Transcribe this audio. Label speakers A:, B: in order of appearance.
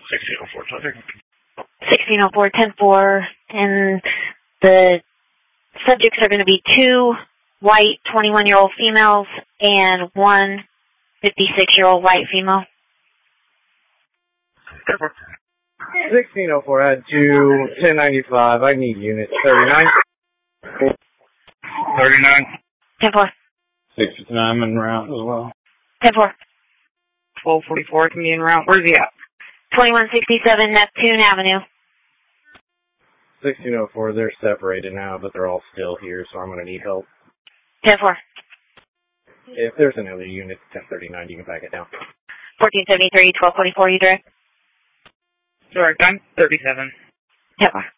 A: 1604 traffic.
B: 1604, 10-4, and the subjects are going to be 2 white 21-year-old females and 1 56-year-old white female.
C: 1604, add to 1095. I need unit 39.
A: 39.
B: 10-4.
C: 69, I'm en route as well.
B: 10-4.
D: 1244, can be en route. Where's he at?
B: 2167 Neptune Avenue.
C: 1604, they're separated now, but they're all still here, so I'm going to need help.
B: 10-4.
C: If there's another unit, 1039, you can back it down.
B: 1473, 1244, you direct?
D: Direct, I'm 37.
B: 10-4.